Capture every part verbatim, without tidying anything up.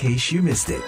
case you missed it.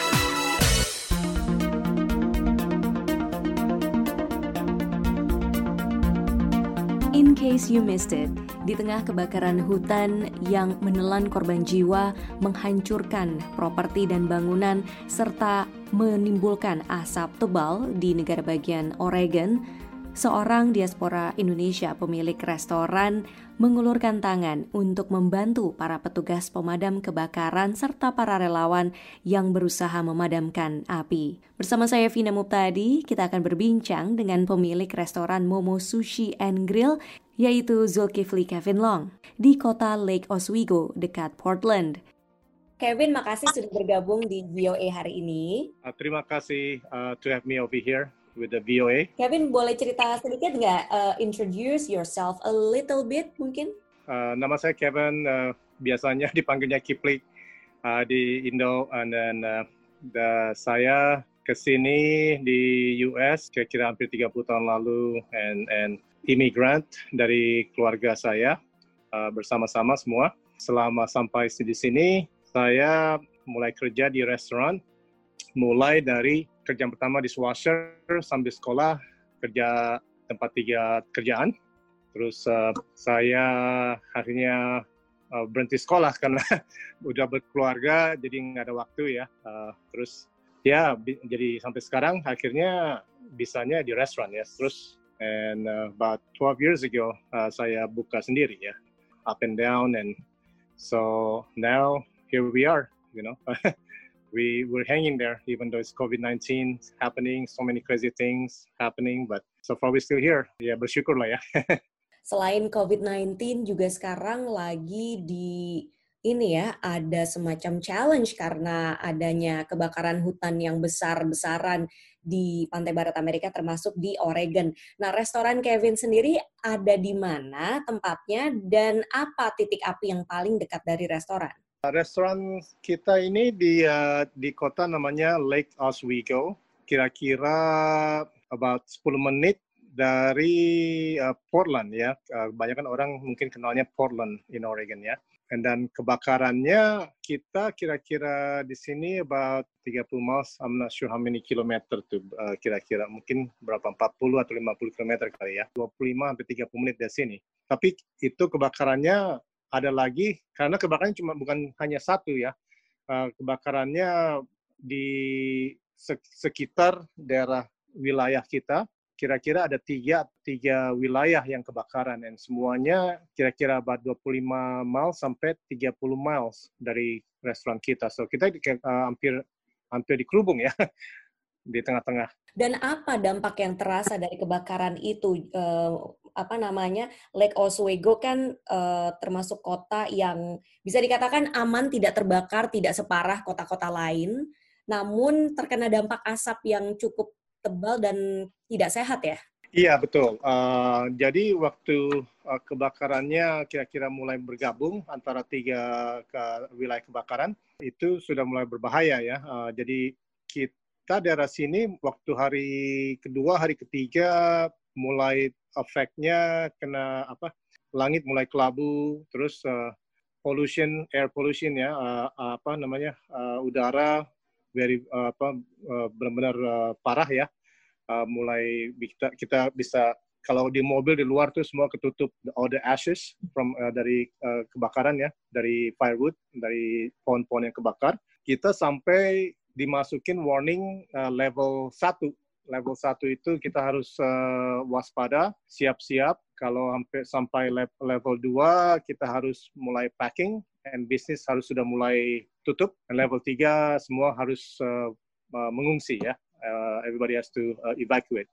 In case you missed it, di tengah kebakaran hutan yang menelan korban jiwa, menghancurkan properti dan bangunan, serta menimbulkan asap tebal di negara bagian Oregon, seorang diaspora Indonesia pemilik restoran mengulurkan tangan untuk membantu para petugas pemadam kebakaran serta para relawan yang berusaha memadamkan api. Bersama saya Vina Muptadi, kita akan berbincang dengan pemilik restoran Momo Sushi and Grill, yaitu Zulkifli Kevin Long, di kota Lake Oswego, dekat Portland. Kevin, makasih sudah bergabung di V O A hari ini. Uh, terima kasih uh, to have me over here with the V O A. Kevin, boleh cerita sedikit nggak? Uh, introduce yourself a little bit mungkin? Uh, nama saya Kevin, uh, biasanya dipanggilnya Kiplik uh, di Indo. And then uh, the, saya kesini di U S kira-kira hampir tiga puluh tahun lalu, and and immigrant dari keluarga saya uh, bersama-sama semua. Selama sampai di sini, saya mulai kerja di restoran, mulai dari kerjaan pertama di swasher, sambil sekolah, kerja tempat tiga kerjaan. Terus uh, saya akhirnya uh, berhenti sekolah karena udah berkeluarga, jadi nggak ada waktu ya. Uh, terus ya, bi- jadi sampai sekarang akhirnya bisanya di restoran ya. Terus and uh, about twelve years ago, uh, saya buka sendiri ya, up and down, and so now here we are, you know. we we're hanging there, even though it's COVID nineteen happening, so many crazy things happening, but so far we're still here. Ya, bersyukur lah ya. Selain COVID sembilan belas juga sekarang lagi di ini ya, ada semacam challenge karena adanya kebakaran hutan yang besar-besaran di pantai barat Amerika, termasuk di Oregon. Nah, restoran Kevin sendiri ada di mana tempatnya dan apa titik api yang paling dekat dari restoran? Restoran kita ini di uh, di kota namanya Lake Oswego, kira-kira about sepuluh menit dari uh, Portland ya. Uh, kebanyakan orang mungkin kenalnya Portland in Oregon ya. Dan kebakarannya kita kira-kira di sini about tiga puluh miles, I'm not sure how many kilometer tuh uh, kira-kira, mungkin berapa, empat puluh atau lima puluh kilometer kali ya, dua puluh lima sampai tiga puluh menit dari sini. Tapi itu kebakarannya ada lagi, karena kebakarannya cuma bukan hanya satu ya, uh, kebakarannya di sekitar daerah wilayah kita, kira-kira ada tiga, tiga wilayah yang kebakaran, dan semuanya kira-kira about dua puluh lima miles sampai tiga puluh miles dari restoran kita. So kita uh, hampir hampir dikerubung ya, di tengah-tengah. Dan apa dampak yang terasa dari kebakaran itu? Uh, apa namanya, Lake Oswego kan uh, termasuk kota yang bisa dikatakan aman, tidak terbakar, tidak separah kota-kota lain, namun terkena dampak asap yang cukup tebal dan tidak sehat ya? Iya, betul. Uh, jadi waktu uh, kebakarannya kira-kira mulai bergabung antara tiga ke wilayah kebakaran, itu sudah mulai berbahaya ya. Uh, jadi kita daerah sini waktu hari kedua, hari ketiga mulai efeknya kena apa? Langit mulai kelabu, terus uh, pollution, air pollution ya, uh, apa namanya, uh, udara very uh, apa uh, benar-benar uh, parah ya. Uh, mulai kita, kita bisa, kalau di mobil di luar tuh semua ketutup all the ashes from uh, dari uh, kebakaran ya, dari firewood, dari pohon-pohon yang kebakar. Kita sampai dimasukin warning uh, level satu. Level satu itu kita harus uh, waspada, siap-siap. Kalau sampai sampai level dua kita harus mulai packing, and bisnis harus sudah mulai tutup. Dan level tiga semua harus uh, uh, mengungsi ya. Uh, everybody has to uh, evacuate.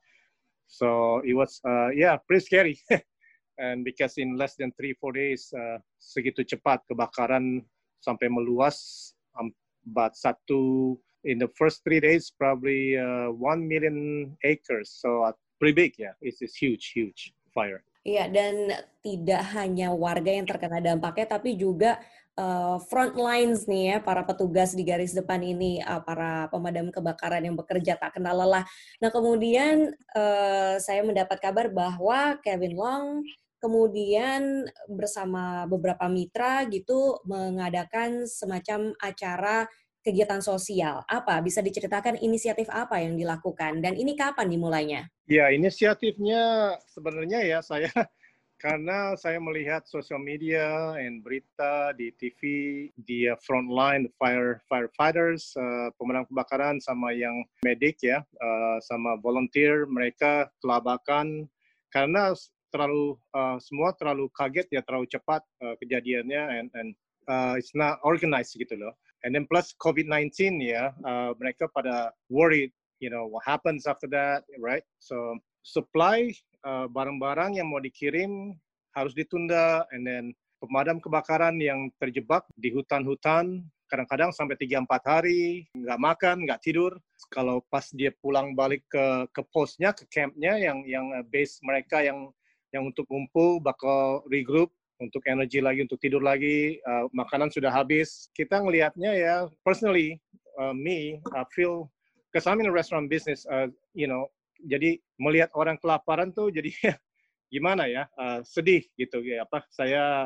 So it was, uh, yeah, pretty scary. And because in less than three, four days, uh, segitu cepat kebakaran sampai meluas, um, about satu, in the first three days, probably uh, one million acres. So uh, pretty big, yeah. It's this huge, huge fire. Iya, dan tidak hanya warga yang terkena dampaknya, tapi juga uh, front lines nih ya, para petugas di garis depan ini, uh, para pemadam kebakaran yang bekerja tak kenal lelah. Nah, kemudian uh, saya mendapat kabar bahwa Kevin Long kemudian bersama beberapa mitra gitu mengadakan semacam acara kegiatan sosial. Apa? Bisa diceritakan inisiatif apa yang dilakukan dan ini kapan dimulainya? Ya, inisiatifnya sebenarnya ya saya karena saya melihat sosial media dan berita di T V, di uh, front line, fire firefighters, uh, pemadam kebakaran sama yang medik ya, uh, sama volunteer, mereka kelabakan karena terlalu uh, semua terlalu kaget ya, terlalu cepat uh, kejadiannya, and, and uh, it's not organized gitu loh. And then plus COVID nineteen ya, uh, mereka pada worried, you know, what happens after that, right? So supply uh, barang-barang yang mau dikirim harus ditunda, and then pemadam kebakaran yang terjebak di hutan-hutan kadang-kadang sampai tiga empat hari nggak makan, nggak tidur. Kalau pas dia pulang balik ke ke posnya, ke campnya yang yang base mereka yang yang untuk ngumpul bakal regroup untuk energi lagi, untuk tidur lagi, uh, makanan sudah habis. Kita ngelihatnya ya, personally, uh, me, I feel, because I'm in a restaurant business, uh, you know, jadi melihat orang kelaparan tuh jadi gimana ya, uh, sedih gitu ya, apa saya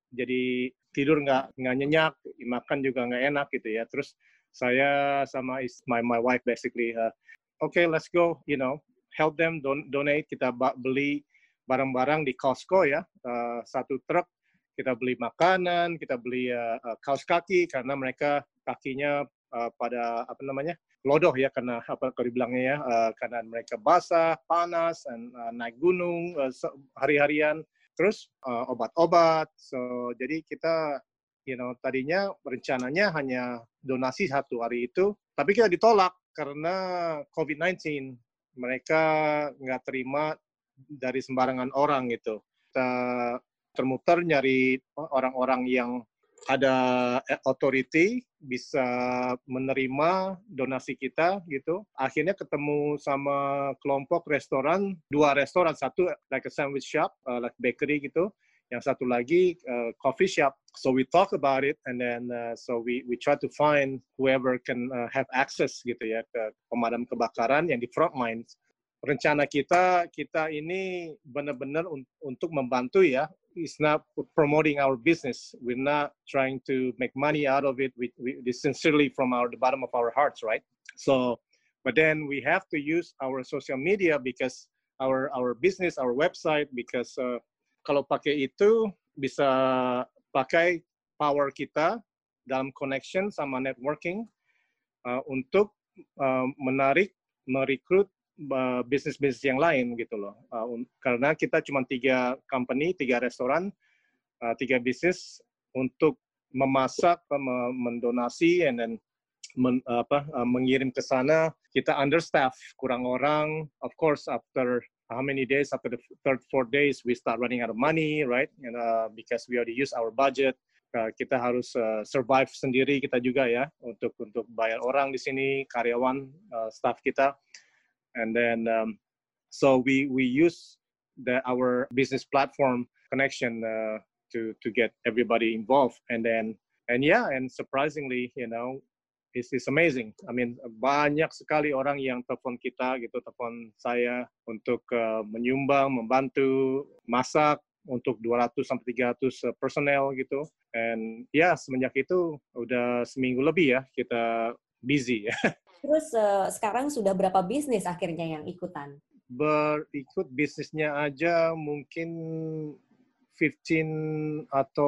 jadi tidur nggak nggak nyenyak, makan juga nggak enak gitu ya. Terus saya sama is my my wife basically, uh, okay, let's go, you know, help them, don donate, kita beli barang-barang di Costco ya, uh, satu truk kita beli makanan, kita beli uh, uh, kaos kaki karena mereka kakinya uh, pada apa namanya lodoh ya, karena apa kalau dibilangnya ya, uh, karena mereka basah, panas, dan uh, naik gunung uh, hari-harian, terus uh, obat-obat. So jadi kita, you know, tadinya rencananya hanya donasi satu hari itu, tapi kita ditolak karena COVID nineteen. Mereka nggak terima dari sembarangan orang gitu. Kita termuter nyari orang-orang yang ada authority bisa menerima donasi kita gitu. Akhirnya ketemu sama kelompok restoran, dua restoran, satu like a sandwich shop, uh, like bakery gitu, yang satu lagi uh, coffee shop. So we talk about it, and then uh, so we we try to find whoever can uh, have access gitu ya ke pemadam kebakaran yang di front lines. Rencana kita kita ini benar-benar un untuk membantu ya. It's not promoting our business. We're not trying to make money out of it. We, we this sincerely from our the bottom of our hearts, right? So, but then we have to use our social media because our our business, our website, because uh, kalau pakai itu bisa pakai power kita dalam connection sama networking uh, untuk uh, menarik, merekrut uh, bisnis-bisnis yang lain gitu loh. Uh, karena kita cuma tiga company, tiga restoran, uh, tiga bisnis untuk memasak, uh, mendonasi, and then men, uh, apa, uh, mengirim ke sana. Kita understaff, kurang orang. Of course, after how many days, after the third, fourth days, we start running out of money, right? And uh, because we already use our budget. Uh, kita harus uh, survive sendiri kita juga ya untuk untuk bayar orang di sini, karyawan, uh, staff kita, and then um, so we we use the our business platform connection uh, to to get everybody involved, and then and yeah, and surprisingly, you know, it's, it's amazing. I mean, banyak sekali orang yang telepon kita gitu, telepon saya untuk uh, menyumbang, membantu masak untuk dua ratus sampai tiga ratus personel gitu. And ya, yeah, semenjak itu udah seminggu lebih ya kita busy ya. Terus uh, sekarang sudah berapa bisnis akhirnya yang ikutan? Berikut bisnisnya aja mungkin fifteen atau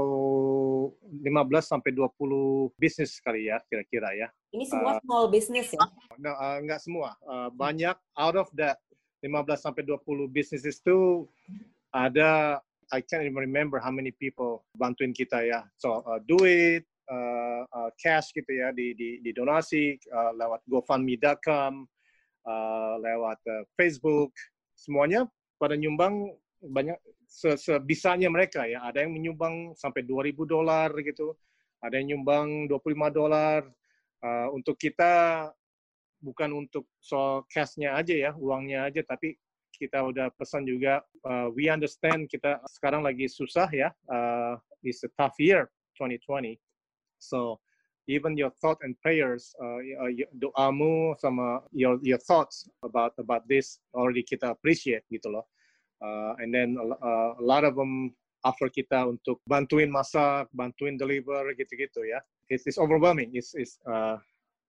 lima belas sampai dua puluh bisnis kali ya kira-kira ya. Ini semua uh, small business ya? No, uh, enggak semua. Uh, banyak out of that lima belas sampai dua puluh businesses itu ada, I can't even remember how many people bantuin kita ya. So uh, duit, uh, uh, cash gitu ya, di, di, di donasi uh, lewat GoFundMe dot com, uh, lewat uh, Facebook, semuanya pada nyumbang banyak se sebisanya mereka ya. Ada yang menyumbang sampai dua ribu dolar gitu, ada yang nyumbang dua puluh lima dolar. Uh, untuk kita bukan untuk soal cash-nya aja ya, uangnya aja, tapi kita udah pesan juga, uh, we understand kita sekarang lagi susah ya, uh, it's a tough year, twenty twenty. So, even your thought and prayers, uh, doamu sama your your thoughts about about this already kita appreciate gitu loh. Uh, and then uh, a lot of them offer kita untuk bantuin masak, bantuin deliver gitu-gitu ya. It's, it's overwhelming. It's, it's uh,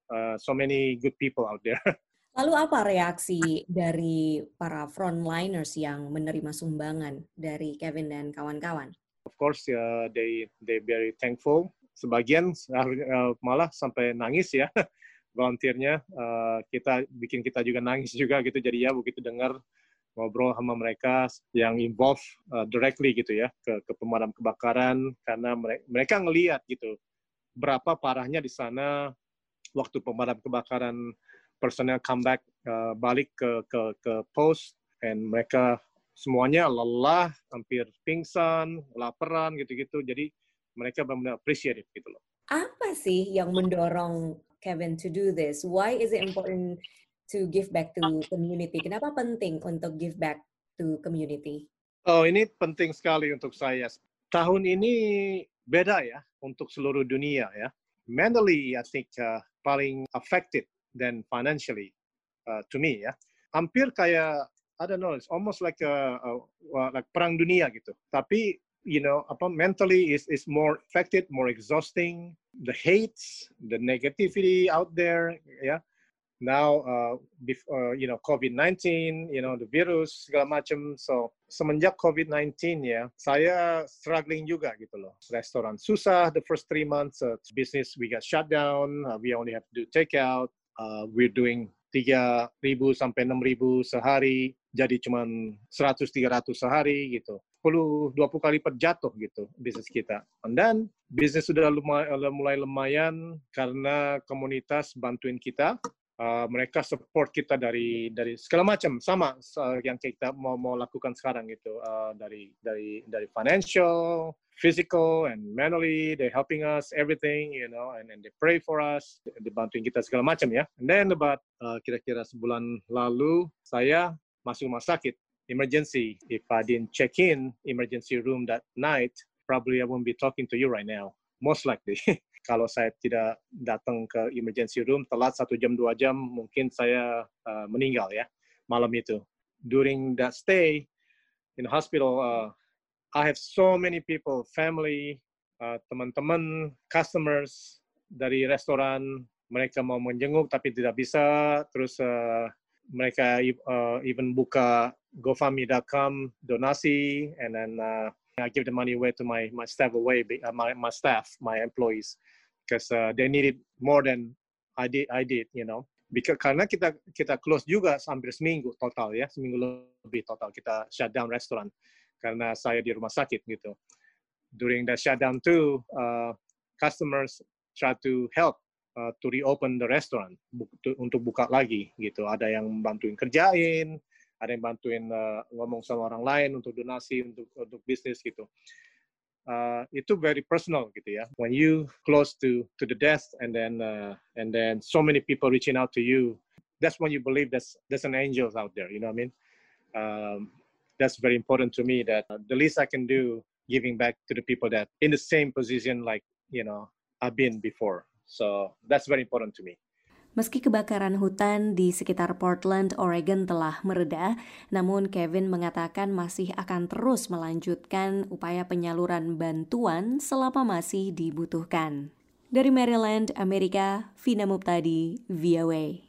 uh, so many good people out there. Lalu apa reaksi dari para frontliners yang menerima sumbangan dari Kevin dan kawan-kawan? Of course, uh, they they very thankful. Sebagian uh, malah sampai nangis ya, volunteernya. Uh, kita bikin kita juga nangis juga gitu. Jadi ya begitu dengar ngobrol sama mereka yang involved uh, directly gitu ya ke, ke pemadam kebakaran, karena mereka, mereka ngelihat gitu berapa parahnya di sana waktu pemadam kebakaran personel comeback uh, balik ke ke ke post, and mereka semuanya lelah, hampir pingsan, laparan gitu-gitu. Jadi mereka benar-benar appreciative gitu loh. Apa sih yang mendorong Kevin to do this? Why is it important to give back to community? Kenapa penting untuk give back to community? Oh, ini penting sekali untuk saya. Tahun ini beda ya untuk seluruh dunia ya. Mentally, I think uh, paling affected than financially uh, to me ya. Hampir kayak I don't know, it's almost like a, a, a like perang dunia gitu. Tapi you know, apa mentally is is more affected, more exhausting. The hates, the negativity out there, yeah. Now, uh, before, you know, COVID nineteen, you know, the virus segala macam. So semenjak COVID nineteen ya, saya struggling juga gitu loh. Restoran susah the first three months. Uh, business we got shut down. Uh, we only have to do takeout. Uh, we're doing tiga ribu sampai enam ribu sehari, jadi cuma seratus tiga ratus sehari gitu. sepuluh dua puluh kali terjatuh gitu bisnis kita. And then bisnis sudah lumay- mulai lumayan karena komunitas bantuin kita. Uh, mereka support kita dari dari segala macam sama uh, yang kita mau mau lakukan sekarang gitu, uh, dari dari dari financial, physical, and mentally. They helping us everything, you know, and and they pray for us, dibantuin kita segala macam ya. And then about uh, kira-kira sebulan lalu saya masuk rumah sakit emergency. If I didn't check in emergency room that night, probably I won't be talking to you right now, most likely. Kalau saya tidak datang ke emergency room telat satu jam dua jam, mungkin saya uh, meninggal ya malam itu. During that stay in the hospital, uh, I have so many people, family, uh, teman-teman, customers dari restoran. Mereka mau menjenguk tapi tidak bisa. Terus uh, mereka uh, even buka GoFundMe dot com donasi, and then uh, I give the money away to my my staff away, uh, my my staff, my employees, because uh, they need it more than I did. I did, you know. Because karena kita kita close juga hampir seminggu total ya, seminggu lebih total kita shut down restoran karena saya di rumah sakit gitu. During the shutdown too, uh, customers try to help uh, to reopen the restaurant bu- to, untuk buka lagi gitu. Ada yang bantuin kerjain, ada yang bantuin uh, ngomong sama orang lain untuk donasi untuk untuk bisnis gitu. Uh, itu very personal gitu ya. When you close to to the death, and then uh, and then so many people reaching out to you, that's when you believe there's there's an angels out there. You know what I mean? Um, that's very important to me. That uh, the least I can do, giving back to the people that in the same position like you know I've been before. So that's very important to me. Meski kebakaran hutan di sekitar Portland, Oregon telah mereda, namun Kevin mengatakan masih akan terus melanjutkan upaya penyaluran bantuan selama masih dibutuhkan. Dari Maryland, Amerika, Vina Muptadi, V O A.